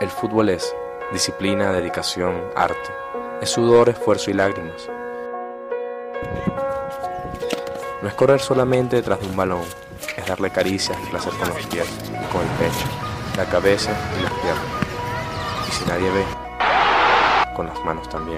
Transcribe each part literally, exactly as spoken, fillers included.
El fútbol es disciplina, dedicación, arte. Es sudor, esfuerzo y lágrimas. No es correr solamente detrás de un balón, es darle caricias y placer con los pies, con el pecho, la cabeza y las piernas. Y si nadie ve, con las manos también.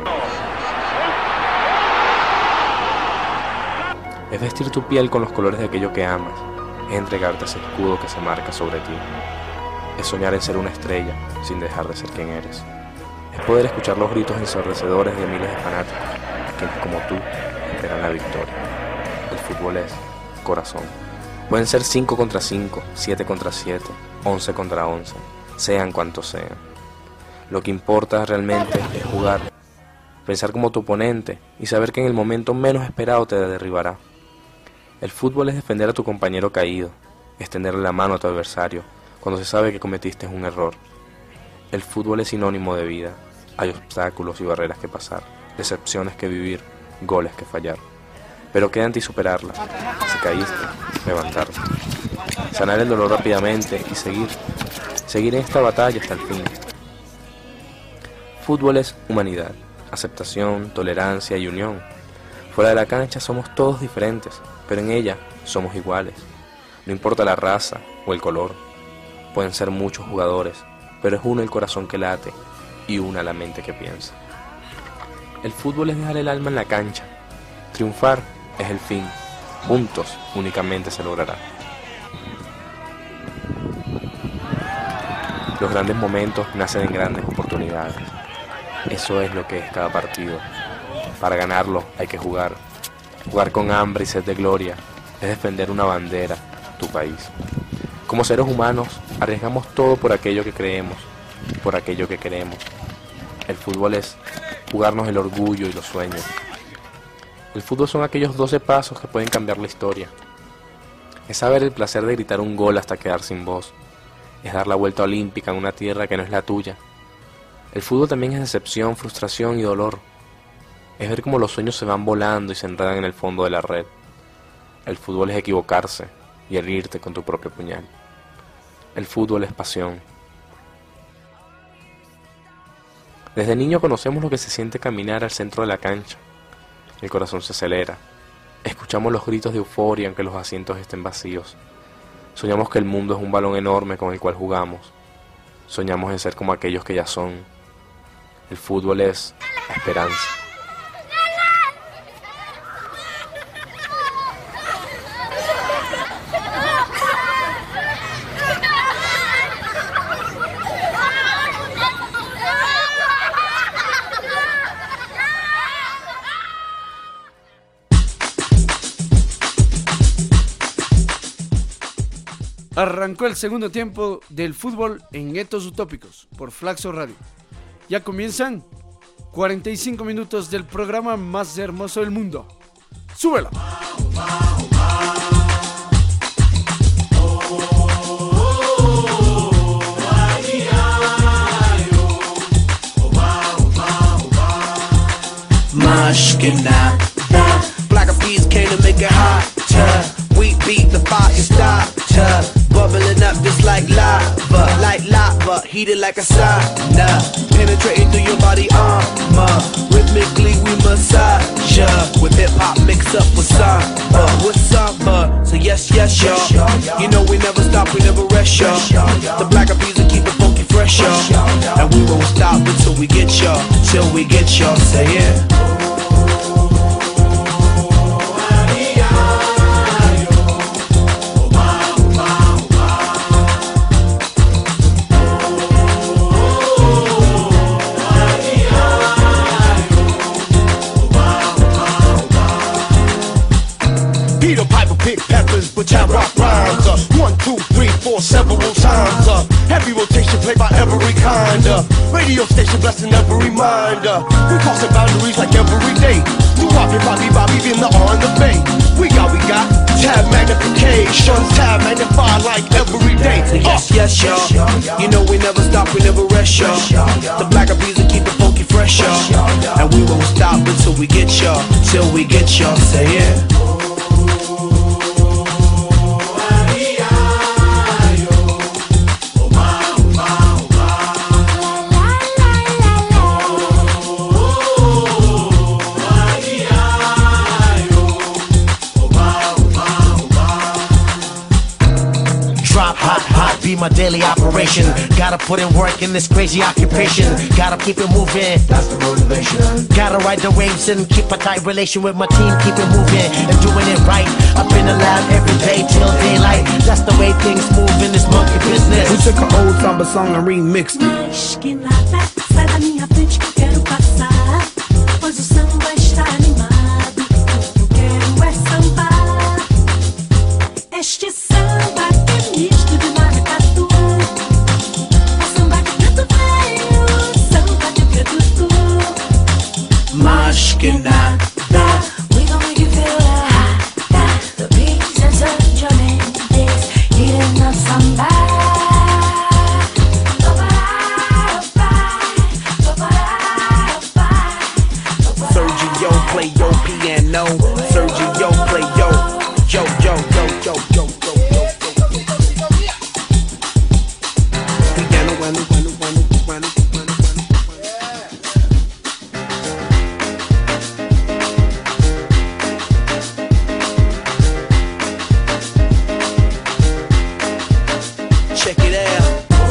Es vestir tu piel con los colores de aquello que amas, es entregarte ese escudo que se marca sobre ti. Es soñar en ser una estrella, sin dejar de ser quien eres. Es poder escuchar los gritos ensordecedores de miles de fanáticos, quienes como tú esperan la victoria. El fútbol es corazón. Pueden ser cinco contra cinco, siete contra siete, once contra once, sean cuantos sean. Lo que importa realmente es jugar, pensar como tu oponente y saber que en el momento menos esperado te derribará. El fútbol es defender a tu compañero caído, es tenderle la mano a tu adversario cuando se sabe que cometiste un error. El fútbol es sinónimo de vida. Hay obstáculos y barreras que pasar, decepciones que vivir, goles que fallar. Pero queda en ti superarlas. Si caíste, levantarte. Sanar el dolor rápidamente y seguir. Seguir en esta batalla hasta el fin. Fútbol es humanidad, aceptación, tolerancia y unión. Fuera de la cancha somos todos diferentes, pero en ella somos iguales. No importa la raza o el color. Pueden ser muchos jugadores, pero es uno el corazón que late y una la mente que piensa. El fútbol es dejar el alma en la cancha. Triunfar es el fin. Juntos únicamente se logrará. Los grandes momentos nacen en grandes oportunidades. Eso es lo que es cada partido. Para ganarlo hay que jugar. Jugar con hambre y sed de gloria es defender una bandera, tu país. Como seres humanos, arriesgamos todo por aquello que creemos, por aquello que queremos. El fútbol es jugarnos el orgullo y los sueños. El fútbol son aquellos doce pasos que pueden cambiar la historia. Es saber el placer de gritar un gol hasta quedar sin voz. Es dar la vuelta olímpica en una tierra que no es la tuya. El fútbol también es decepción, frustración y dolor. Es ver cómo los sueños se van volando y se enredan en el fondo de la red. El fútbol es equivocarse y herirte con tu propio puñal. El fútbol es pasión. Desde niño conocemos lo que se siente caminar al centro de la cancha. El corazón se acelera. Escuchamos los gritos de euforia aunque los asientos estén vacíos. Soñamos que el mundo es un balón enorme con el cual jugamos. Soñamos en ser como aquellos que ya son. El fútbol es esperanza. Arrancó el segundo tiempo del fútbol en Etos Utópicos por Flaxo Radio. Ya comienzan cuarenta y cinco minutos del programa más hermoso del mundo. ¡Súbela! Mushkina, Black Eyed Peas came to make it hot. We beat the fire starter, bubbling up just like lava, like lava, heated like a sauna, penetrating through your body armor. Rhythmically we massage ya, with hip hop mixed up with samba, with samba. So yes, yes, y'all. You know we never stop, we never rest, y'all. The Black Eyed Peas will keep it funky fresh, y'all. And we won't stop until we get y'all, till we get y'all. Say it. Which I rock rhymes, uh, one, two, three, four, several times, uh, heavy rotation played by every kind, uh, radio station blessing every mind, uh, we crossing boundaries like every day, we Bobby, Bobby, Bobby, in the R and the Bay, we got, we got, tab magnification, tab magnified like every day, uh. Yes, yes, y'all, you know we never stop, we never rest, y'all, the Black Eyed Peas will keep it funky fresh, y'all, and we won't stop until we get y'all, till we get y'all, say it. drop hot, hot, be my daily operation. Gotta put in work in this crazy occupation. Gotta keep it moving, that's the motivation. Gotta ride the waves and keep a tight relation with my team. Keep it moving and doing it right. Up in the lab every day till daylight. That's the way things move in this monkey business. We took an old samba song and remixed it. Mas que nada, sai da minha frente que eu quero passar. Pois o samba está animado. O que eu quero é sambar. Este samba que é misto de maracatu. É samba de preto velho, samba de preto tu. Mas que nada. We gon' make you feel the hot, hot. The beats and such your name is eating up samba. Sergio play your piano. Sergio play yo, yo, yo, yo, yo, yo, yo, yo, yo, yo. Piano, piano, piano, piano, piano, piano, piano. Check it out.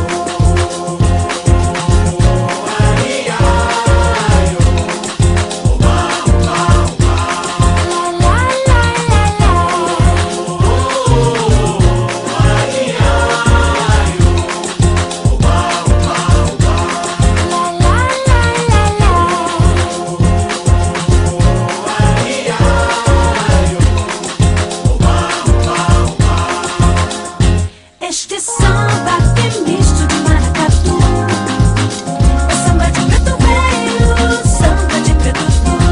Este samba que é misto de maracatu. É samba de preto velho, samba de preto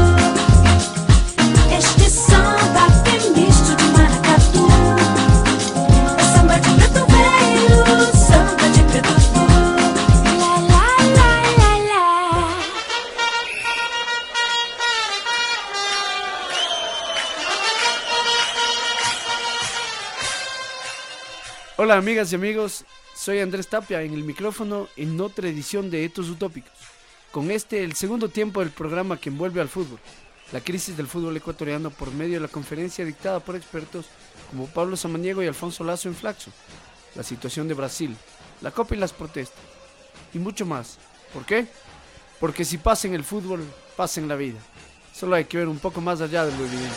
tu. Este samba que é misto de maracatu. É samba de preto velho, samba de preto tu. La la la la la. Hola amigas y amigos, soy Andrés Tapia en el micrófono en otra edición de Etos Utópicos. Con este, el segundo tiempo del programa que envuelve al fútbol, la crisis del fútbol ecuatoriano por medio de la conferencia dictada por expertos como Pablo Samaniego y Alfonso Lazo en Flaxo, la situación de Brasil, la Copa y las protestas, y mucho más. ¿Por qué? Porque si pasa en el fútbol, pasa en la vida. Solo hay que ver un poco más allá de lo evidente.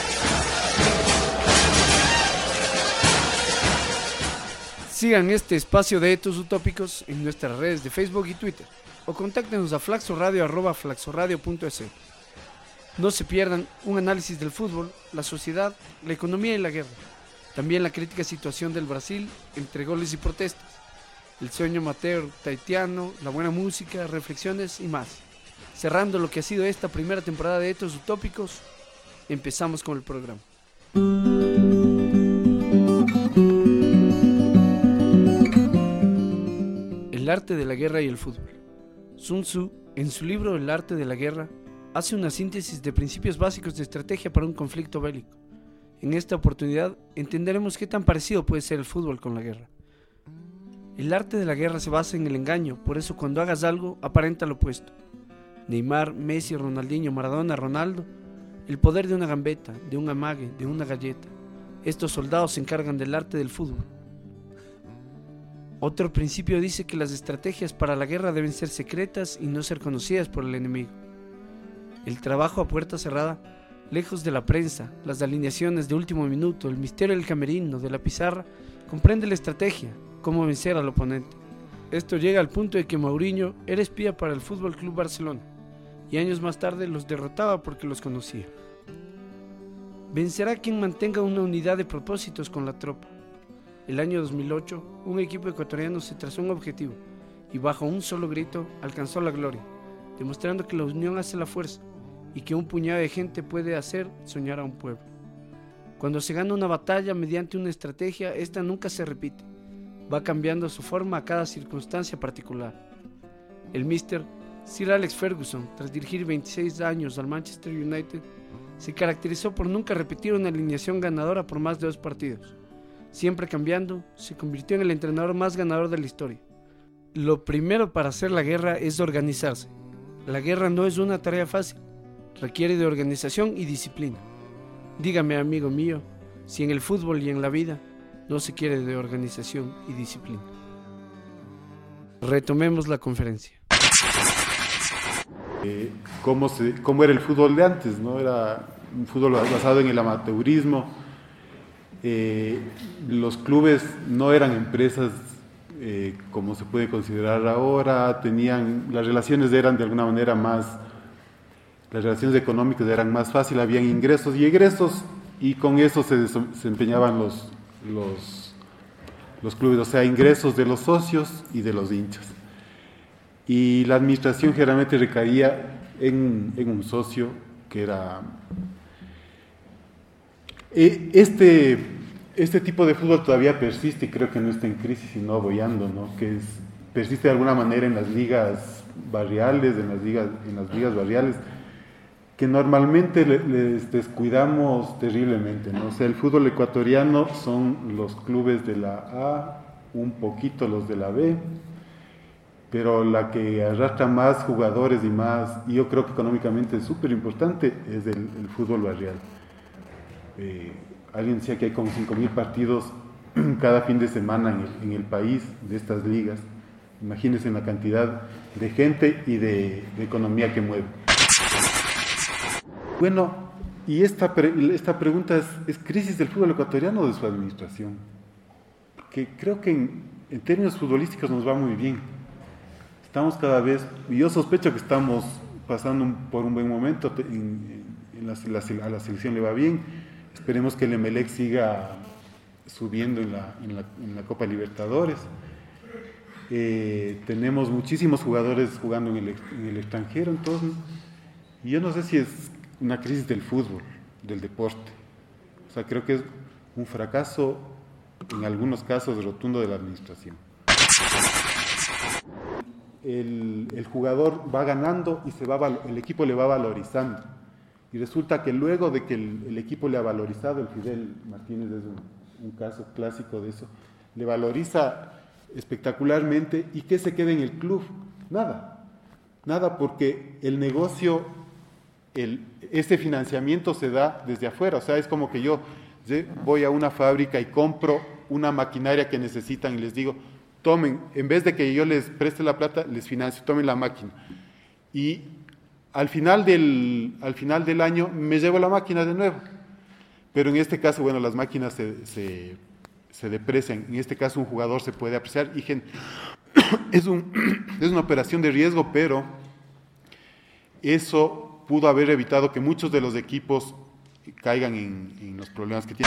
Sigan este espacio de Etos Utópicos en nuestras redes de Facebook y Twitter o contáctenos a flaxoradio arroba flaxoradio punto es. No se pierdan un análisis del fútbol, la sociedad, la economía y la guerra. También la crítica situación del Brasil entre goles y protestas, el sueño amateur tahitiano, la buena música, reflexiones y más. Cerrando lo que ha sido esta primera temporada de Etos Utópicos, empezamos con el programa. El arte de la guerra y el fútbol. Sun Tzu, en su libro El arte de la guerra, hace una síntesis de principios básicos de estrategia para un conflicto bélico. En esta oportunidad entenderemos qué tan parecido puede ser el fútbol con la guerra. El arte de la guerra se basa en el engaño, por eso cuando hagas algo, aparenta lo opuesto. Neymar, Messi, Ronaldinho, Maradona, Ronaldo, el poder de una gambeta, de un amague, de una galleta. Estos soldados se encargan del arte del fútbol. Otro principio dice que las estrategias para la guerra deben ser secretas y no ser conocidas por el enemigo. El trabajo a puerta cerrada, lejos de la prensa, las alineaciones de último minuto, el misterio del camerino, de la pizarra, comprende la estrategia, cómo vencer al oponente. Esto llega al punto de que Mourinho era espía para el F C Barcelona y años más tarde los derrotaba porque los conocía. Vencerá quien mantenga una unidad de propósitos con la tropa. El año dos mil ocho, un equipo ecuatoriano se trazó un objetivo y bajo un solo grito alcanzó la gloria, demostrando que la unión hace la fuerza y que un puñado de gente puede hacer soñar a un pueblo. Cuando se gana una batalla mediante una estrategia, esta nunca se repite, va cambiando su forma a cada circunstancia particular. El míster Sir Alex Ferguson, tras dirigir veintiséis años al Manchester United, se caracterizó por nunca repetir una alineación ganadora por más de dos partidos. Siempre cambiando, se convirtió en el entrenador más ganador de la historia. Lo primero para hacer la guerra es organizarse. La guerra no es una tarea fácil, requiere de organización y disciplina. Dígame, amigo mío, si en el fútbol y en la vida no se quiere de organización y disciplina. Retomemos la conferencia. Eh, cómo, se, cómo era el fútbol de antes, ¿no? Era un fútbol basado en el amateurismo. Eh, los clubes no eran empresas eh, como se puede considerar ahora, tenían, las relaciones eran de alguna manera más, las relaciones económicas eran más fáciles, habían ingresos y egresos, y con eso se desempeñaban los, los, los clubes, o sea, ingresos de los socios y de los hinchas. Y la administración generalmente recaía en, en un socio que era... Este, este tipo de fútbol todavía persiste y creo que no está en crisis sino boyando, ¿no? Que es, persiste de alguna manera en las ligas barriales, en las ligas, en las ligas barriales, que normalmente le, les descuidamos terriblemente, ¿no? O sea, el fútbol ecuatoriano son los clubes de la A, un poquito los de la B, pero la que arrastra más jugadores y más, y yo creo que económicamente es súper importante, es el, el fútbol barrial. Eh, alguien decía que hay como cinco mil partidos cada fin de semana en el, en el país de estas ligas. Imagínense la cantidad de gente y de, de economía que mueve. Bueno, y esta, pre, esta pregunta es, ¿es crisis del fútbol ecuatoriano o de su administración? Porque creo que en, en términos futbolísticos nos va muy bien. Estamos cada vez, y yo sospecho que estamos pasando un, por un buen momento, en, en la, la, a la selección le va bien. Esperemos que el Emelec siga subiendo en la, en la, en la Copa Libertadores. Eh, tenemos muchísimos jugadores jugando en el, en el extranjero, entonces, y yo no sé si es una crisis del fútbol, del deporte. O sea, creo que es un fracaso, en algunos casos, rotundo de la administración. El, el jugador va ganando y se va, el equipo le va valorizando. Y resulta que luego de que el, el equipo le ha valorizado, el Fidel Martínez es un, un caso clásico de eso, le valoriza espectacularmente, ¿y qué se queda en el club? Nada, nada, porque el negocio, el, este financiamiento se da desde afuera. O sea, es como que yo voy a una fábrica y compro una maquinaria que necesitan y les digo, tomen, en vez de que yo les preste la plata, les financio, tomen la máquina. Y al final del, al final del año me llevo la máquina de nuevo. Pero en este caso, bueno, las máquinas se, se, se deprecian. En este caso un jugador se puede apreciar. Y gen, es, un, es una operación de riesgo, pero eso pudo haber evitado que muchos de los equipos caigan en, en los problemas que tienen.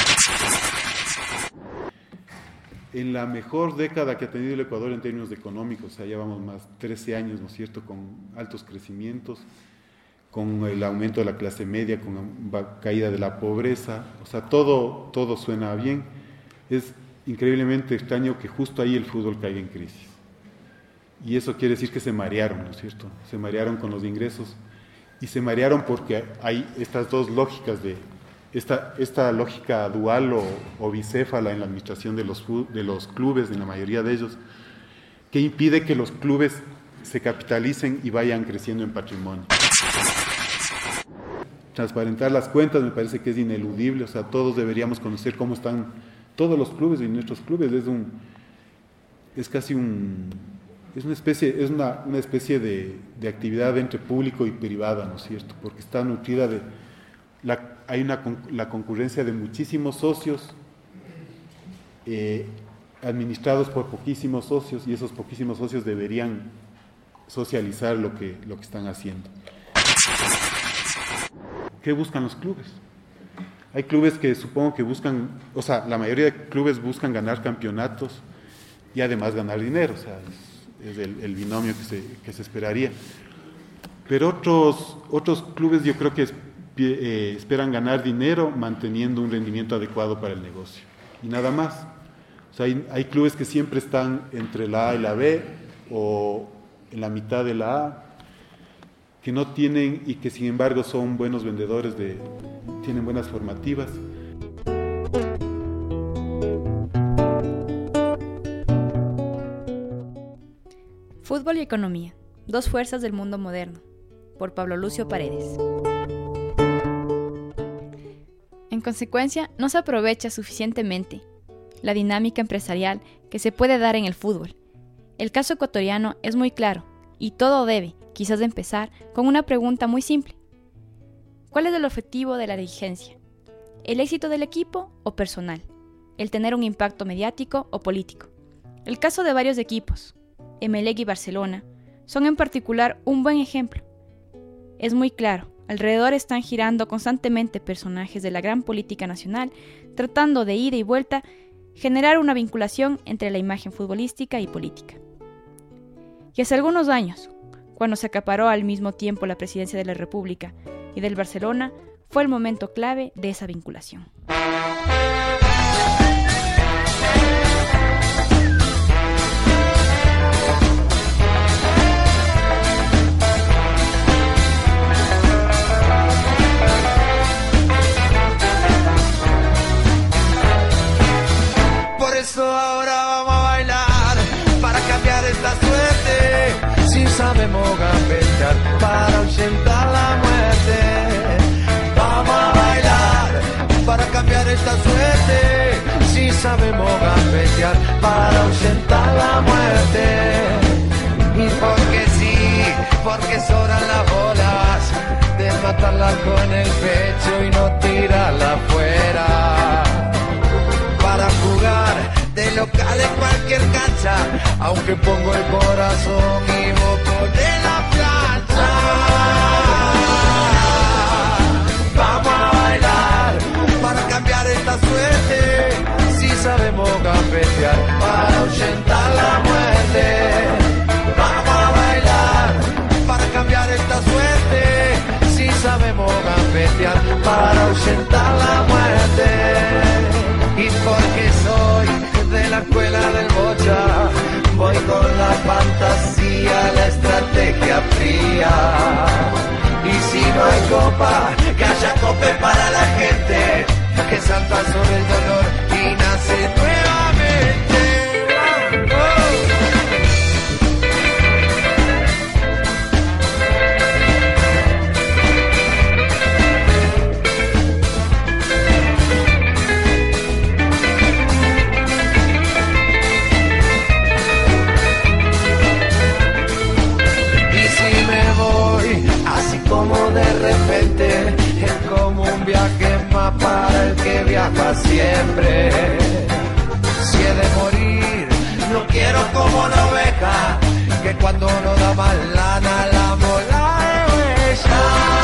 En la mejor década que ha tenido el Ecuador en términos económicos, o sea, llevamos más trece años, ¿no es cierto?, con altos crecimientos, con el aumento de la clase media, con la caída de la pobreza, o sea, todo, todo suena bien. Es increíblemente extraño que justo ahí el fútbol caiga en crisis. Y eso quiere decir que se marearon, ¿no es cierto? Se marearon con los ingresos y se marearon porque hay estas dos lógicas de Esta, esta lógica dual o, o bicéfala en la administración de los, de los clubes, en la mayoría de ellos, que impide que los clubes se capitalicen y vayan creciendo en patrimonio. Transparentar las cuentas me parece que es ineludible, o sea, todos deberíamos conocer cómo están todos los clubes y nuestros clubes. Es un, es casi un, es una especie, es una, una especie de, de actividad entre público y privada, ¿no es cierto? Porque está nutrida de La, hay una, la concurrencia de muchísimos socios eh, administrados por poquísimos socios, y esos poquísimos socios deberían socializar lo que, lo que están haciendo. ¿Qué buscan los clubes? Hay clubes que supongo que buscan, o sea, la mayoría de clubes buscan ganar campeonatos y además ganar dinero, o sea, es, es el, el binomio que se, que se esperaría. Pero otros, otros clubes yo creo que es, Eh, esperan ganar dinero manteniendo un rendimiento adecuado para el negocio y nada más. O sea, hay, hay clubes que siempre están entre la A y la B o en la mitad de la A, que no tienen y que sin embargo son buenos vendedores, de, tienen buenas formativas. Fútbol y economía, dos fuerzas del mundo moderno, por Pablo Lucio Paredes. En consecuencia, no se aprovecha suficientemente la dinámica empresarial que se puede dar en el fútbol. El caso ecuatoriano es muy claro, y todo debe, quizás, de empezar con una pregunta muy simple. ¿Cuál es el objetivo de la dirigencia? ¿El éxito del equipo o personal? ¿El tener un impacto mediático o político? El caso de varios equipos, Emelec y Barcelona, son en particular un buen ejemplo. Es muy claro, alrededor están girando constantemente personajes de la gran política nacional, tratando de ida y vuelta generar una vinculación entre la imagen futbolística y política. Y hace algunos años, cuando se acaparó al mismo tiempo la presidencia de la República y del Barcelona, fue el momento clave de esa vinculación. Por eso ahora vamos a bailar para cambiar esta suerte. Si sabemos gambetear para ahuyentar la muerte. Vamos a bailar para cambiar esta suerte. Si sabemos gambetear para ahuyentar la muerte. Y porque sí, porque sobran las bolas de matarla con el pecho y no tirarla afuera. Para jugar de local en cualquier cancha, aunque pongo el corazón y boco de la plancha. Vamos a bailar para cambiar esta suerte. Si sabemos gambetear para ahuyentar la muerte. Vamos a bailar para cambiar esta suerte. Si sabemos gambetear para ahuyentar la muerte. Y porque soy de la escuela del Bocha, voy con la fantasía, la estrategia fría. Y si no hay copa, que haya cope para la gente, que salta sobre el dolor y nace nuevamente. ¡Oh! Viaja siempre. Si he de morir, no quiero como una oveja, que cuando no da más lana la mola de huella.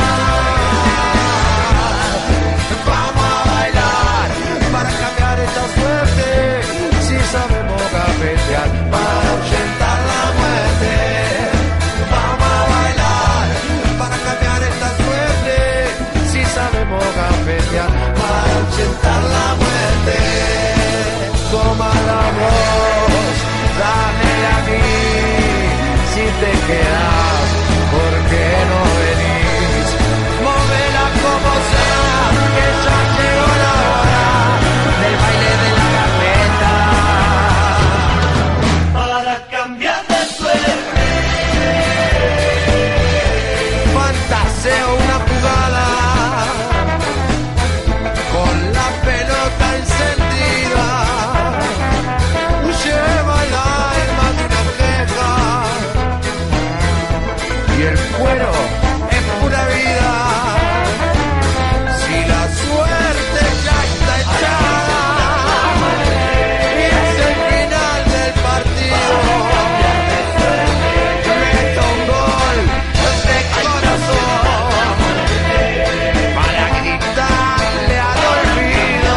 Vamos a bailar para cambiar esta suerte. Si sabemos gambetear para ahuyentar la muerte. Vamos a bailar para cambiar esta suerte. Si sabemos gambetear para ahuyentar la muerte. Toma la voz, dámela a mí. Si te quedas, ¿por qué no venís? Móvela como sea, que ya llegó la hora del baile de la gambeta. Para cambiar de suerte, fantaseo una jugada. Bueno, es pura vida. Si la suerte ya está echada y es el final del partido, meto un gol de corazón para gritarle al olvido.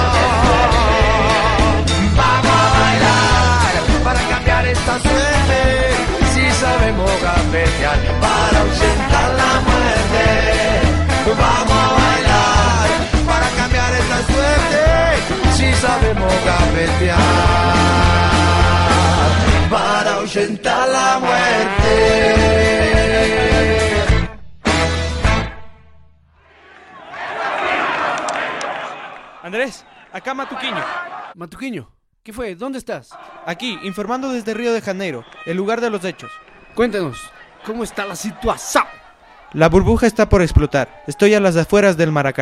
Vamos a bailar para cambiar esta suerte. Si sabemos gambetear para ahuyentar la muerte. Vamos a bailar para cambiar esta suerte. Si sabemos gambetear para ahuyentar la muerte. Andrés, acá Matuquiño. Matuquiño, ¿qué fue? ¿Dónde estás? Aquí, informando desde Río de Janeiro, el lugar de los hechos. Cuéntanos, ¿cómo está la situación? La burbuja está por explotar. Estoy a las afueras del Maracaná.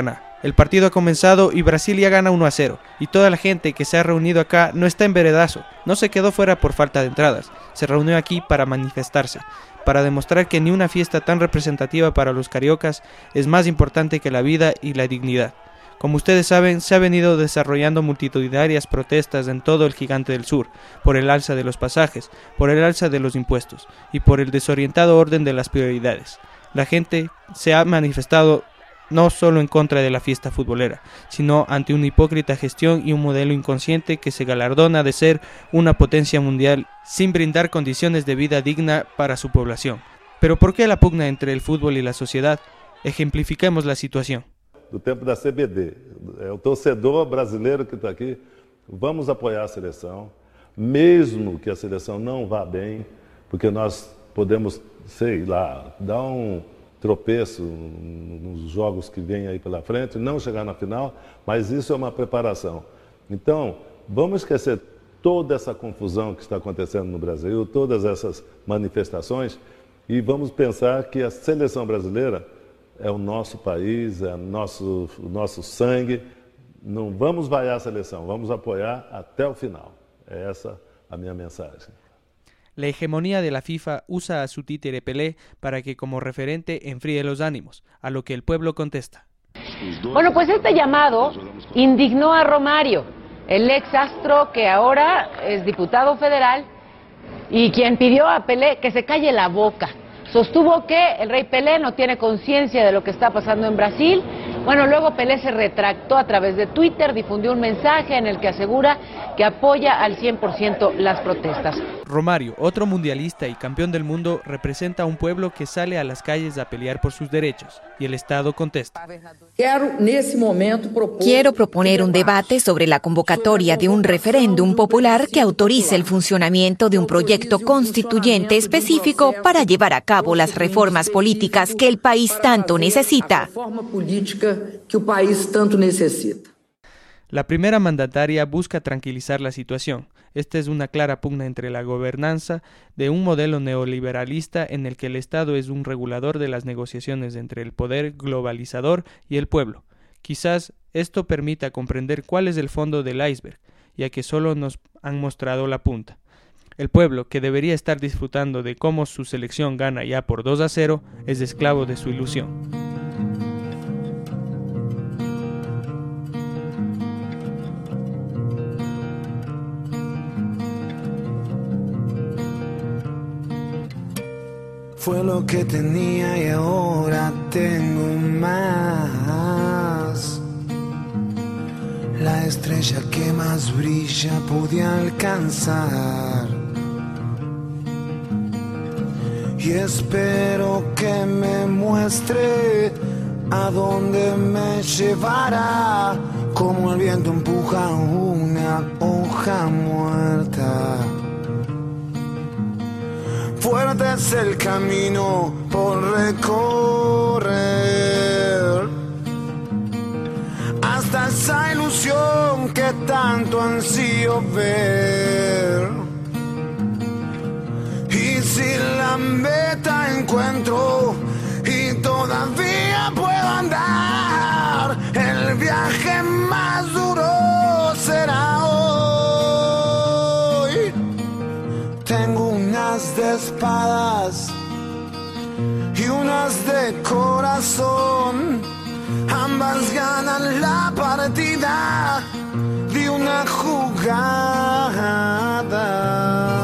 El partido ha comenzado y Brasil ya gana uno a cero, y toda la gente que se ha reunido acá no está en veredazo, no se quedó fuera por falta de entradas, se reunió aquí para manifestarse, para demostrar que ni una fiesta tan representativa para los cariocas es más importante que la vida y la dignidad. Como ustedes saben, se ha venido desarrollando multitudinarias protestas en todo el gigante del sur, por el alza de los pasajes, por el alza de los impuestos y por el desorientado orden de las prioridades. La gente se ha manifestado no solo en contra de la fiesta futbolera, sino ante una hipócrita gestión y un modelo inconsciente que se galardona de ser una potencia mundial sin brindar condiciones de vida digna para su población. Pero ¿por qué la pugna entre el fútbol y la sociedad? Ejemplifiquemos la situación. Do tempo da C B D, é o torcedor brasileiro que está aqui, vamos apoiar a seleção, mesmo que a seleção não vá bem, porque nós podemos, sei lá, dar um tropeço nos jogos que vêm aí pela frente, não chegar na final, mas isso é uma preparação. Então, vamos esquecer toda essa confusão que está acontecendo no Brasil, todas essas manifestações, e vamos pensar que a seleção brasileira é o nosso país, é o nosso, o nosso sangue. Não vamos vaiar a seleção, vamos apoiar até o final. É essa a minha mensagem. La hegemonía de la FIFA usa a su títere Pelé para que como referente enfríe los ánimos, a lo que el pueblo contesta. Bueno, pues este llamado indignó a Romario, el ex astro que ahora es diputado federal y quien pidió a Pelé que se calle la boca. Sostuvo que el rey Pelé no tiene conciencia de lo que está pasando en Brasil. Bueno, luego Pelé se retractó a través de Twitter, difundió un mensaje en el que asegura que apoya al cien por ciento las protestas. Romario, otro mundialista y campeón del mundo, representa a un pueblo que sale a las calles a pelear por sus derechos, y el Estado contesta. Quiero proponer un debate sobre la convocatoria de un referéndum popular que autorice el funcionamiento de un proyecto constituyente específico para llevar a cabo las reformas políticas que el país tanto necesita. que o país tanto necesita. La primera mandataria busca tranquilizar la situación. Esta es una clara pugna entre la gobernanza de un modelo neoliberalista en el que el Estado es un regulador de las negociaciones entre el poder globalizador y el pueblo. Quizás esto permita comprender cuál es el fondo del iceberg, ya que solo nos han mostrado la punta. El pueblo, que debería estar disfrutando de cómo su selección gana ya por dos a cero, es esclavo de su ilusión. Fue lo que tenía y ahora tengo más. La estrella que más brilla pude alcanzar. Y espero que me muestre a dónde me llevará. Como el viento empuja una hoja muerta. Fuerte es el camino por recorrer hasta esa ilusión que tanto ansío ver. Y si la meta encuentro y todavía puedo andar, el viaje más duro será hoy. Tengo unas de espadas y unas de corazón, ambas ganan la partida de una jugada.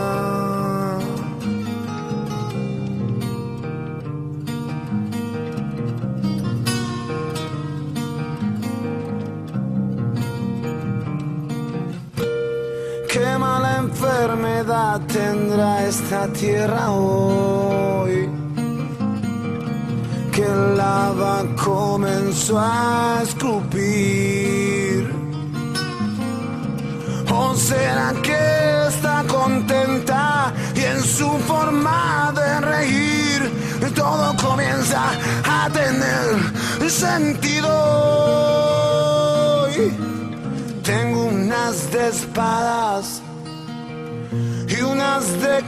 Qué mala enfermedad tendrá esta tierra hoy, que el lava comenzó a escupir. ¿O será que está contenta y en su forma de reír todo comienza a tener sentido hoy? Tengo unas de espadas y unas de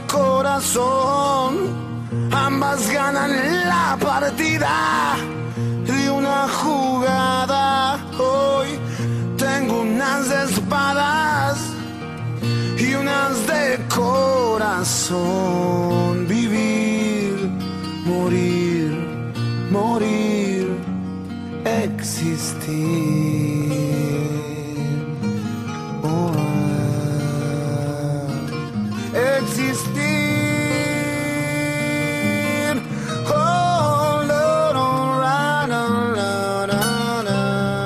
corazón, ambas ganan la partida de una una jugada. Hoy tengo unas de espadas y unas de corazón. Vivir, morir, morir, existir. Oh, existir. Oh, no, no, no, no, no, no.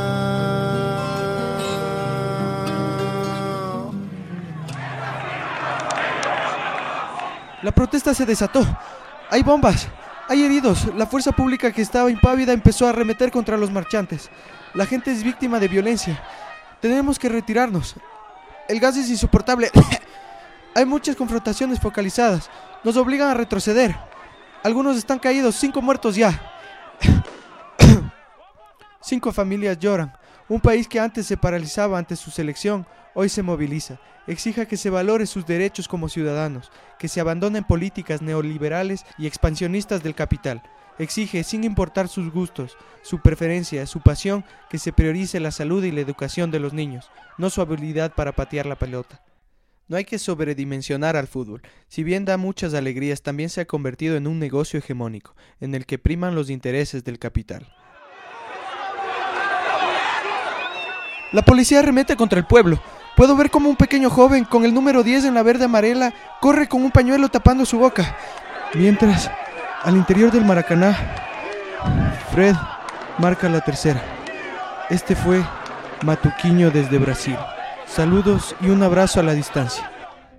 La protesta se desató. Hay bombas, hay heridos. La fuerza pública que estaba impávida empezó a arremeter contra los marchantes. La gente es víctima de violencia. Tenemos que retirarnos. El gas es insoportable. Hay muchas confrontaciones focalizadas. Nos obligan a retroceder. Algunos están caídos, cinco muertos ya. Cinco familias lloran. Un país que antes se paralizaba ante su selección, hoy se moviliza. Exija que se valore sus derechos como ciudadanos, que se abandonen políticas neoliberales y expansionistas del capital. Exige, sin importar sus gustos, su preferencia, su pasión, que se priorice la salud y la educación de los niños, no su habilidad para patear la pelota. No hay que sobredimensionar al fútbol. Si bien da muchas alegrías, también se ha convertido en un negocio hegemónico, en el que priman los intereses del capital. La policía arremete contra el pueblo. Puedo ver cómo un pequeño joven con el número diez en la verde amarela corre con un pañuelo tapando su boca. Mientras, al interior del Maracaná, Fred marca la tercera. Este fue Matuquinho desde Brasil. Saludos y un abrazo a la distancia.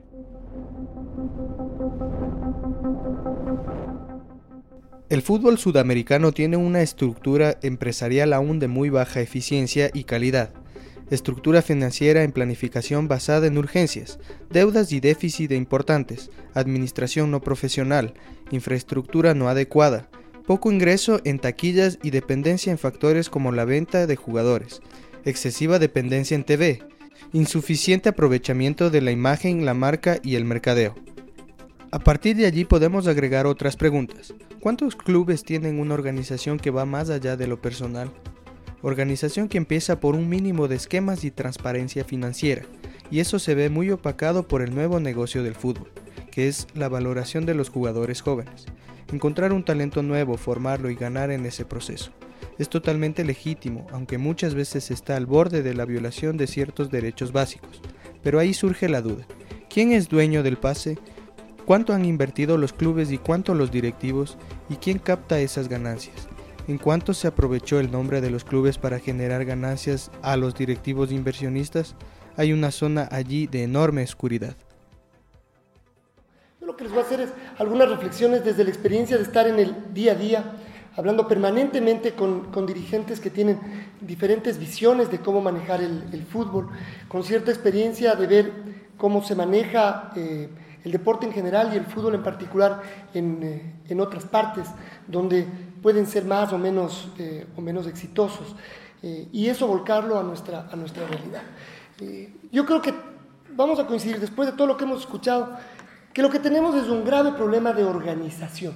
El fútbol sudamericano tiene una estructura empresarial aún de muy baja eficiencia y calidad. Estructura financiera en planificación basada en urgencias, deudas y déficit importantes, administración no profesional, infraestructura no adecuada, poco ingreso en taquillas y dependencia en factores como la venta de jugadores, excesiva dependencia en T V, insuficiente aprovechamiento de la imagen, la marca y el mercadeo. A partir de allí podemos agregar otras preguntas. ¿Cuántos clubes tienen una organización que va más allá de lo personal? Organización que empieza por un mínimo de esquemas y transparencia financiera, y eso se ve muy opacado por el nuevo negocio del fútbol, que es la valoración de los jugadores jóvenes. Encontrar un talento nuevo, formarlo y ganar en ese proceso. Es totalmente legítimo, aunque muchas veces está al borde de la violación de ciertos derechos básicos. Pero ahí surge la duda. ¿Quién es dueño del pase? ¿Cuánto han invertido los clubes y cuánto los directivos? ¿Y quién capta esas ganancias? ¿En cuánto se aprovechó el nombre de los clubes para generar ganancias a los directivos inversionistas? Hay una zona allí de enorme oscuridad. Yo lo que les voy a hacer es algunas reflexiones desde la experiencia de estar en el día a día, hablando permanentemente con, con dirigentes que tienen diferentes visiones de cómo manejar el, el fútbol, con cierta experiencia de ver cómo se maneja eh, el deporte en general y el fútbol en particular en, eh, en otras partes, donde pueden ser más o menos, eh, o menos exitosos, eh, y eso volcarlo a nuestra, a nuestra realidad. Eh, yo creo que vamos a coincidir, después de todo lo que hemos escuchado, que lo que tenemos es un grave problema de organización.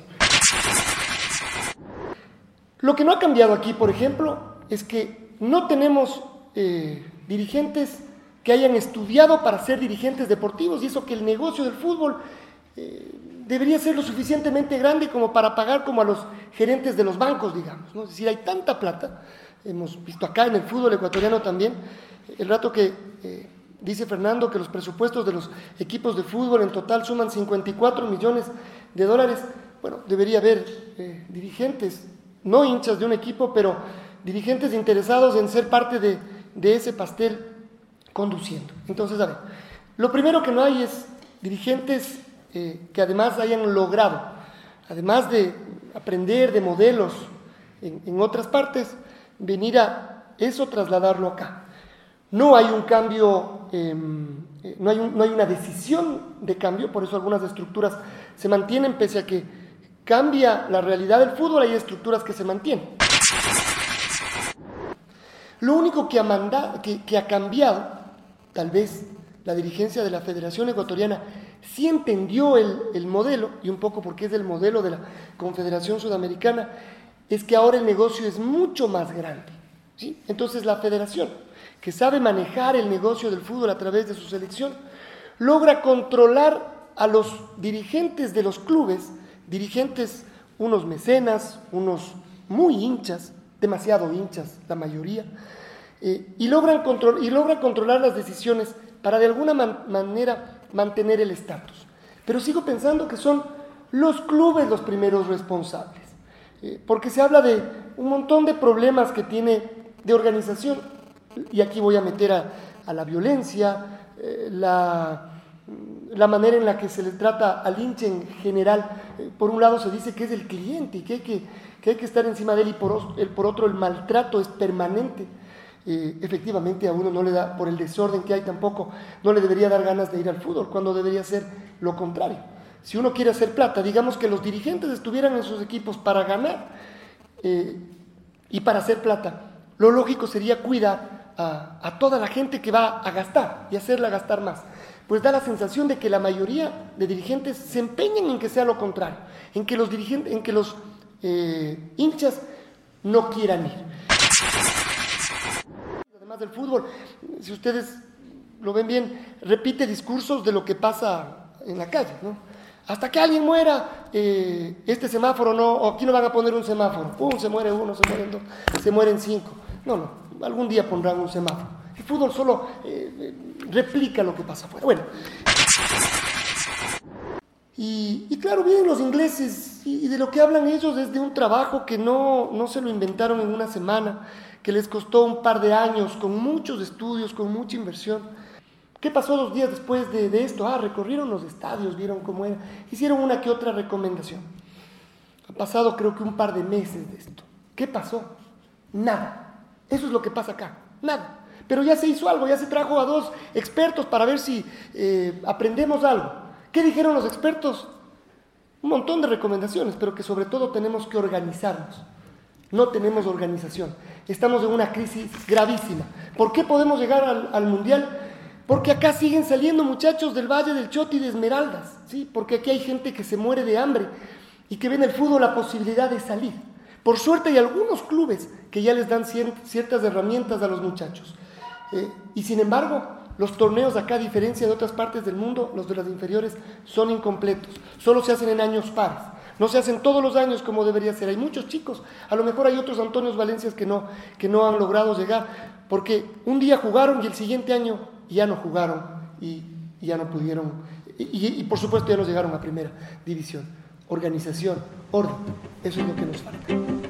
Lo que no ha cambiado aquí, por ejemplo, es que no tenemos eh, dirigentes que hayan estudiado para ser dirigentes deportivos, y eso que el negocio del fútbol eh, debería ser lo suficientemente grande como para pagar como a los gerentes de los bancos, digamos, ¿no? Es decir, hay tanta plata, hemos visto acá en el fútbol ecuatoriano también, el rato que eh, dice Fernando que los presupuestos de los equipos de fútbol en total suman cincuenta y cuatro millones de dólares, bueno, debería haber eh, dirigentes, no hinchas de un equipo, pero dirigentes interesados en ser parte de, de ese pastel conduciendo. Entonces, a ver, lo primero que no hay es dirigentes eh, que además hayan logrado, además de aprender de modelos en, en otras partes, venir a eso trasladarlo acá. No hay un cambio, eh, no, hay un, no hay una decisión de cambio, por eso algunas estructuras se mantienen, pese a que cambia la realidad del fútbol, hay estructuras que se mantienen. Lo único que ha, mandado, que, que ha cambiado, tal vez la dirigencia de la Federación Ecuatoriana sí entendió el, el modelo, y un poco porque es el modelo de la Confederación Sudamericana, es que ahora el negocio es mucho más grande, ¿sí? Entonces la federación, que sabe manejar el negocio del fútbol a través de su selección, logra controlar a los dirigentes de los clubes, dirigentes, unos mecenas, unos muy hinchas, demasiado hinchas la mayoría, eh, y, logran control, y logra controlar las decisiones para de alguna man- manera mantener el estatus. Pero sigo pensando que son los clubes los primeros responsables, eh, porque se habla de un montón de problemas que tiene de organización, y aquí voy a meter a, a la violencia, eh, la, la manera en la que se le trata al hincha en general. Eh, por un lado se dice que es el cliente y que hay que, que, hay que estar encima de él, y por, el, por otro el maltrato es permanente. Eh, efectivamente a uno no le da, por el desorden que hay tampoco, no le debería dar ganas de ir al fútbol, cuando debería ser lo contrario. Si uno quiere hacer plata, digamos que los dirigentes estuvieran en sus equipos para ganar eh, y para hacer plata, lo lógico sería cuidar a, a toda la gente que va a gastar y hacerla gastar más. Pues da la sensación de que la mayoría de dirigentes se empeñan en que sea lo contrario, en que los dirigentes, en que los eh, hinchas no quieran ir. Además del fútbol, si ustedes lo ven bien, repite discursos de lo que pasa en la calle, ¿no? Hasta que alguien muera, eh, este semáforo no, o aquí no van a poner un semáforo, pum, se muere uno, se mueren dos, se mueren cinco. No, no, algún día pondrán un semáforo. El fútbol solo eh, replica lo que pasa afuera. Bueno, y, y claro, vienen los ingleses, y, y de lo que hablan ellos es de un trabajo que no, no se lo inventaron en una semana, que les costó un par de años, con muchos estudios, con mucha inversión. ¿Qué pasó dos días después de, de esto? Ah, recorrieron los estadios, vieron cómo era, hicieron una que otra recomendación. Ha pasado creo que un par de meses de esto. ¿Qué pasó? Nada. Eso es lo que pasa acá, nada. Pero ya se hizo algo, ya se trajo a dos expertos para ver si eh, aprendemos algo. ¿Qué dijeron los expertos? Un montón de recomendaciones, pero que sobre todo tenemos que organizarnos. No tenemos organización. Estamos en una crisis gravísima. ¿Por qué podemos llegar al, al Mundial? Porque acá siguen saliendo muchachos del Valle del Choti y de Esmeraldas, ¿sí? Porque aquí hay gente que se muere de hambre y que ve en el fútbol la posibilidad de salir. Por suerte hay algunos clubes que ya les dan cier- ciertas herramientas a los muchachos. Eh, y sin embargo, los torneos acá, a diferencia de otras partes del mundo, los de las inferiores, son incompletos. Solo se hacen en años pares. No se hacen todos los años como debería ser. Hay muchos chicos, a lo mejor hay otros Antonios Valencias que no, que no han logrado llegar, porque un día jugaron y el siguiente año ya no jugaron y, y ya no pudieron, y, y, y por supuesto ya no llegaron a primera división. Organización, orden, eso es lo que nos falta.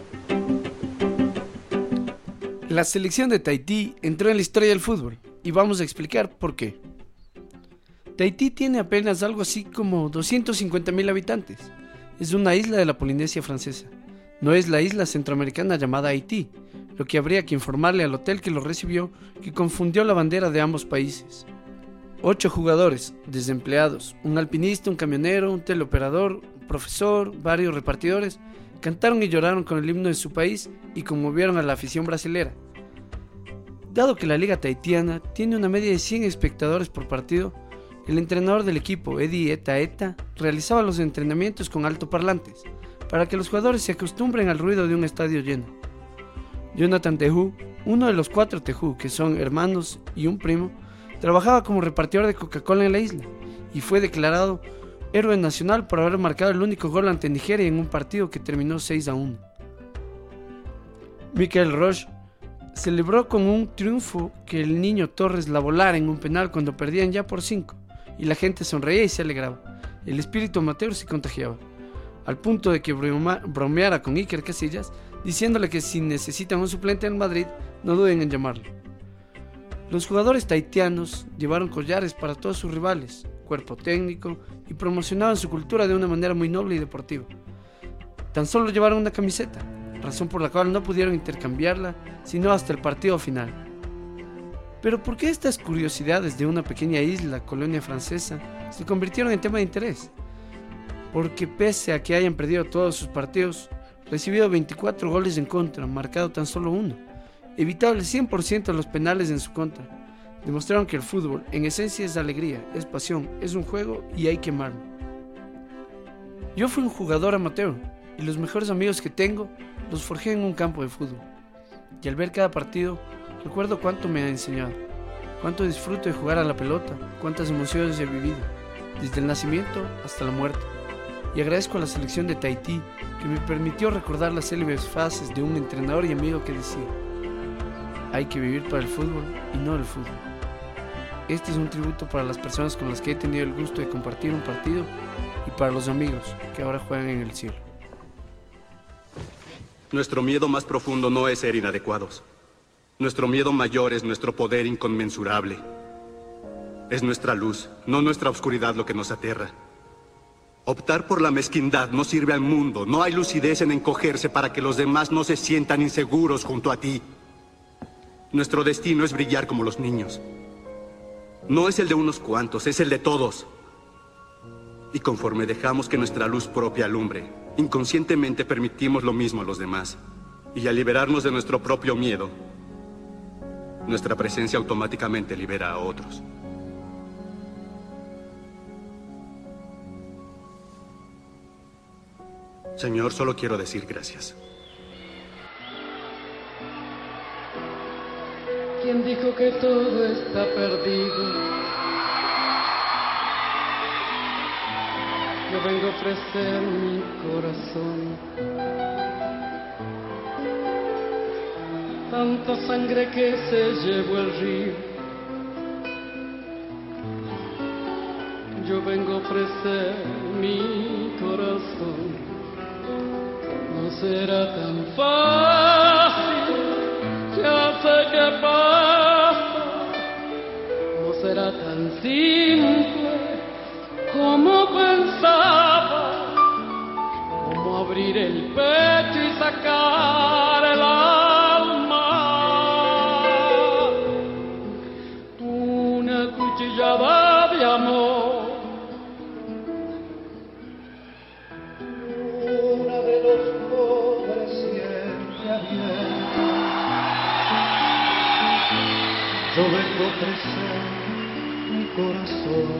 La selección de Tahití entró en la historia del fútbol y vamos a explicar por qué. Tahití tiene apenas algo así como doscientos cincuenta mil habitantes. Es una isla de la Polinesia francesa. No es la isla centroamericana llamada Haití, lo que habría que informarle al hotel que lo recibió que confundió la bandera de ambos países. Ocho jugadores, desempleados, un alpinista, un camionero, un teleoperador, un profesor, varios repartidores, cantaron y lloraron con el himno de su país y conmovieron a la afición brasilera. Dado que la liga tahitiana tiene una media de cien espectadores por partido, el entrenador del equipo, Eddie Eta Eta, realizaba los entrenamientos con altoparlantes, para que los jugadores se acostumbren al ruido de un estadio lleno. Jonathan Tejú, uno de los cuatro Tejú, que son hermanos y un primo, trabajaba como repartidor de Coca-Cola en la isla, y fue declarado héroe nacional por haber marcado el único gol ante Nigeria en un partido que terminó seis a uno. Michael Roche celebró con un triunfo que el niño Torres la volara en un penal cuando perdían ya por cinco, y la gente sonreía y se alegraba. El espíritu amateur se contagiaba, al punto de que broma, bromeara con Iker Casillas, diciéndole que si necesitan un suplente en Madrid, no duden en llamarlo. Los jugadores tahitianos llevaron collares para todos sus rivales, cuerpo técnico, y promocionaban su cultura de una manera muy noble y deportiva. Tan solo llevaron una camiseta, razón por la cual no pudieron intercambiarla, sino hasta el partido final. Pero ¿por qué estas curiosidades de una pequeña isla, colonia francesa, se convirtieron en tema de interés? Porque pese a que hayan perdido todos sus partidos, recibido veinticuatro goles en contra, marcado tan solo uno, evitado el cien por ciento de los penales en su contra, demostraron que el fútbol en esencia es alegría, es pasión, es un juego y hay que amarlo. Yo fui un jugador amateur y los mejores amigos que tengo los forjé en un campo de fútbol. Y al ver cada partido, recuerdo cuánto me ha enseñado, cuánto disfruto de jugar a la pelota, cuántas emociones he vivido, desde el nacimiento hasta la muerte. Y agradezco a la selección de Tahití, que me permitió recordar las célebres frases de un entrenador y amigo que decía: hay que vivir para el fútbol y no el fútbol. Este es un tributo para las personas con las que he tenido el gusto de compartir un partido y para los amigos que ahora juegan en el cielo. Nuestro miedo más profundo no es ser inadecuados. Nuestro miedo mayor es nuestro poder inconmensurable. Es nuestra luz, no nuestra oscuridad lo que nos aterra. Optar por la mezquindad no sirve al mundo. No hay lucidez en encogerse para que los demás no se sientan inseguros junto a ti. Nuestro destino es brillar como los niños. No es el de unos cuantos, es el de todos. Y conforme dejamos que nuestra luz propia alumbre, inconscientemente permitimos lo mismo a los demás. Y al liberarnos de nuestro propio miedo, nuestra presencia automáticamente libera a otros. Señor, solo quiero decir gracias. ¿Quién dijo que todo está perdido? Yo vengo a ofrecer mi corazón. Tanta sangre que se llevó el río. Yo vengo a ofrecer mi corazón. No será tan fácil, ya sé que pasa. No será tan simple como pensaba, como abrir el pecho y sacar el alma. Una cuchillada de amor. Yo vengo a ofrecer mi corazón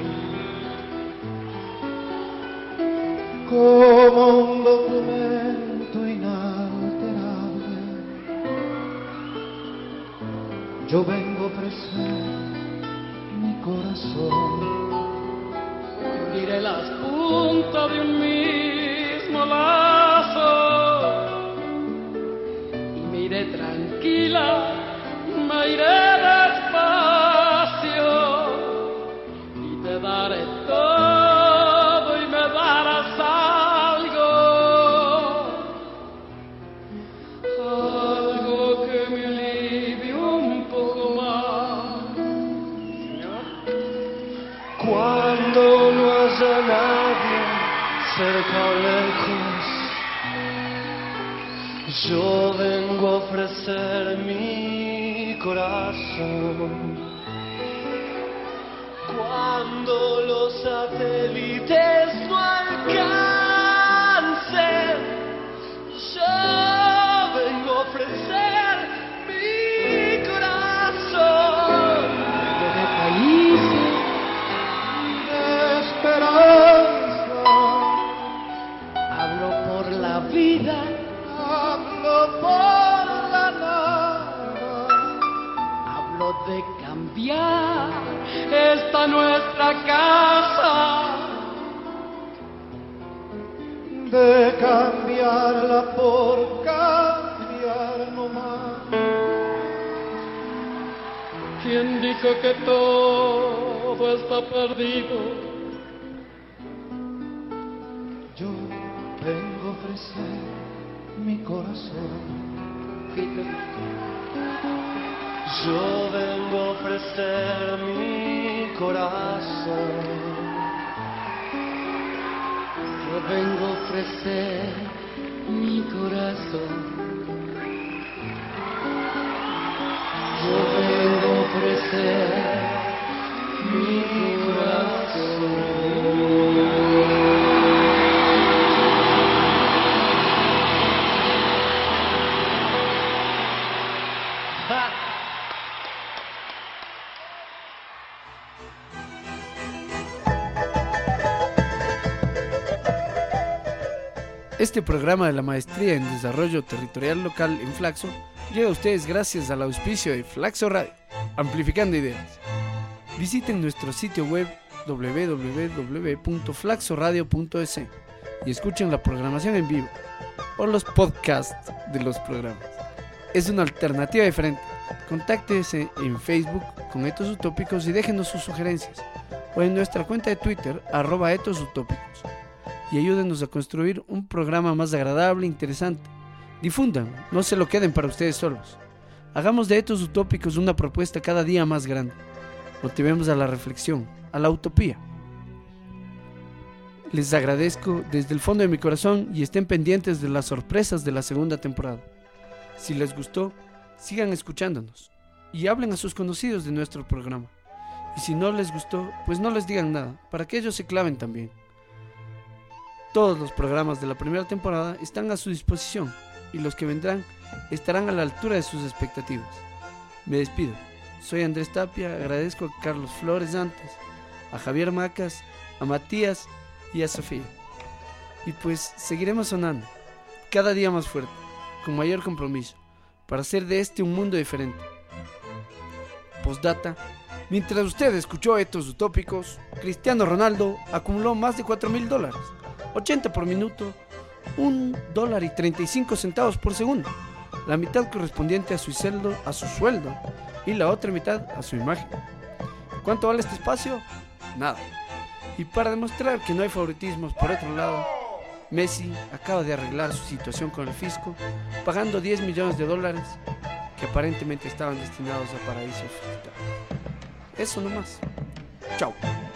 como un documento inalterable. Yo vengo a ofrecer mi corazón. Uniré las puntas de un mismo lazo y me iré tranquila, me iré despacio y te daré todo y me darás algo, algo que me alivie un poco más. Cuando no haya nadie cerca o lejos, yo vengo a ofrecer mi corazón. Cuando los satélites no alcancen, yo vengo a ofrecer mi corazón. Vengo de países, de esperanza, hablo por la vida, hablo por la nada, hablo de cambiar esta nuestra casa, de cambiarla por cambiar nomás. ¿Quién dijo que todo está perdido? Yo vengo a ofrecer mi corazón. Yo vengo a ofrecer mi corazón. Yo vengo a ofrecer mi corazón. Yo vengo a ofrecer mi corazón. Este programa de la Maestría en Desarrollo Territorial Local en Flaxo llega a ustedes gracias al auspicio de Flaxo Radio, amplificando ideas. Visiten nuestro sitio web doble u doble u doble u punto flaxo radio punto es y escuchen la programación en vivo o los podcasts de los programas. Es una alternativa diferente. Contáctese en Facebook con Etos Utópicos y déjenos sus sugerencias, o en nuestra cuenta de Twitter, arroba Etos Utópicos, y ayúdenos a construir un programa más agradable e interesante. Difundan, no se lo queden para ustedes solos. Hagamos de Etos Utópicos una propuesta cada día más grande. Motivemos a la reflexión, a la utopía. Les agradezco desde el fondo de mi corazón y estén pendientes de las sorpresas de la segunda temporada. Si les gustó, sigan escuchándonos y hablen a sus conocidos de nuestro programa. Y si no les gustó, pues no les digan nada, para que ellos se claven también. Todos los programas de la primera temporada están a su disposición y los que vendrán estarán a la altura de sus expectativas. Me despido. Soy Andrés Tapia, agradezco a Carlos Flores antes, a Javier Macas, a Matías y a Sofía. Y pues seguiremos sonando, cada día más fuerte, con mayor compromiso, para hacer de este un mundo diferente. Postdata: mientras usted escuchó Etos Utópicos, Cristiano Ronaldo acumuló más de cuatro mil dólares, ochenta por minuto, un dólar y treinta y cinco centavos por segundo, la mitad correspondiente a su sueldo, a su sueldo y la otra mitad a su imagen. ¿Cuánto vale este espacio? Nada. Y para demostrar que no hay favoritismos por otro lado, Messi acaba de arreglar su situación con el fisco, pagando diez millones de dólares que aparentemente estaban destinados a paraísos fiscales. Eso nomás. Chao.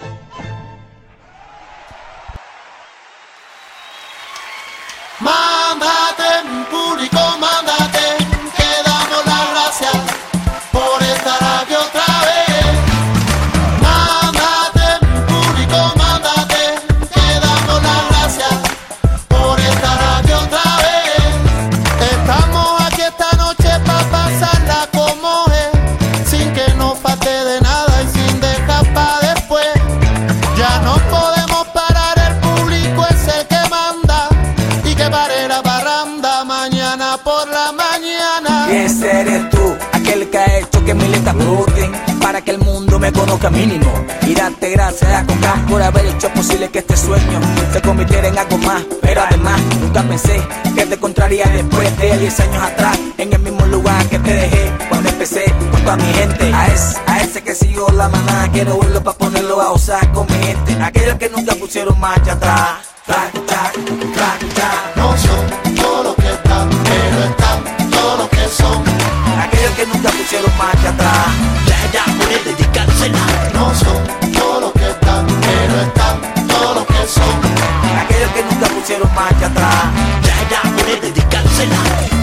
Mándate, público, mándate, que damos las gracias por estar aquí otra vez. Mándate, público, mándate, que damos las gracias por estar aquí otra vez. Estamos aquí esta noche para pasarla como es, sin que nos falte de nada y sin dejar para después. Ya no podemos parar, el público es el que manda, y que pare la barranda mañana por la mañana. Y ese eres tú, aquel que ha hecho que mis letras broten, para que el mundo me conozca mínimo. Y darte gracias a Conca por haber hecho posible que este sueño se convirtiera en algo más. Pero además nunca pensé que te encontraría después de diez años atrás, en el mismo lugar que te dejé cuando empecé con toda mi gente. A ese, a ese que siguió la manada, quiero verlo para ponerlo a usar con mi gente. Aquellos que nunca pusieron marcha atrás. Track, track, track, track. No son todo lo que están, pero están todo lo que son. Aquellos que nunca pusieron marcha atrás. Ya, ya, puede dedicársela. No son todo lo que están, pero están todo lo que son. Aquellos que nunca pusieron marcha atrás. Ya, ya, puede dedicársela.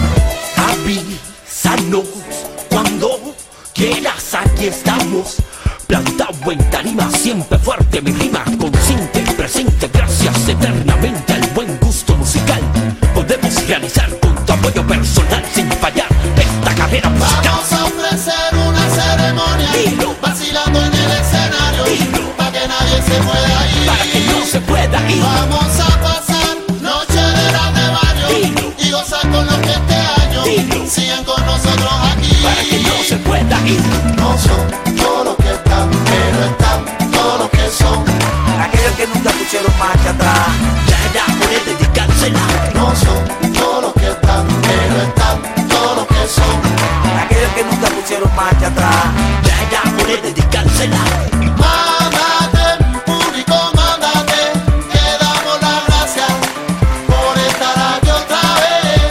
Avísanos cuando quieras, aquí estamos. Plantado en tarima, siempre fuerte, mi rima consciente, presente, gracias eternamente al buen gusto musical. Podemos realizar con tu apoyo personal sin fallar esta carrera musical. Vamos a ofrecer una ceremonia, dilo, vacilando en el escenario, dilo, para que nadie se pueda ir, para que no se pueda ir. Vamos a pasar noche de las de barrio, dilo, y gozar con los que este año, dilo, sigan con nosotros aquí, para que no se pueda ir. No son todo lo que están, pero están todo lo que son. Aquellos que nunca pusieron marcha atrás. Ya, ya, puede dedicársela. No son todo lo que están, pero están todo lo que son. Aquellos que nunca pusieron marcha atrás. Ya, ya, puede dedicársela. Mándate, público, mándate, que damos las gracias por estar aquí otra vez.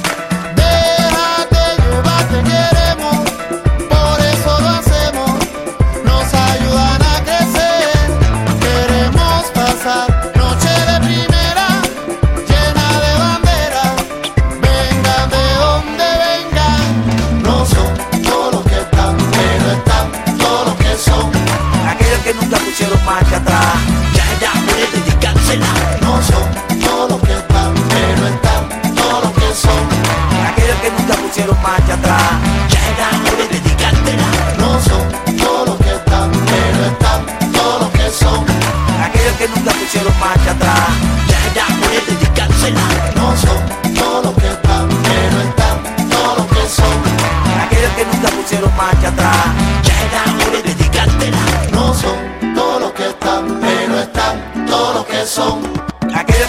Déjate llevar, te queremos, por eso lo hacemos. Nos ayudan a crecer, queremos pasar noche de primera, llena de banderas. Vengan de donde vengan, no son todo lo que están, pero están todo lo que son. Aquellos que nunca pusieron marcha atrás. Ya, ya, puede dedicársela. No son todo lo que están, pero están todo lo que son. Aquellos que nunca pusieron marcha atrás. Ya, ya, puede dedicártela. No son todo lo que están, pero están todo lo que son. Aquellos que nunca pusieron marcha atrás. Ya, ya, puede dedicársela.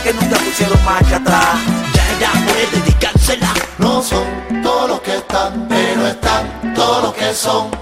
que nunca pusieron marcha atrás. Ya era hora de dedicársela. No son todos los que están, pero están todos los que son.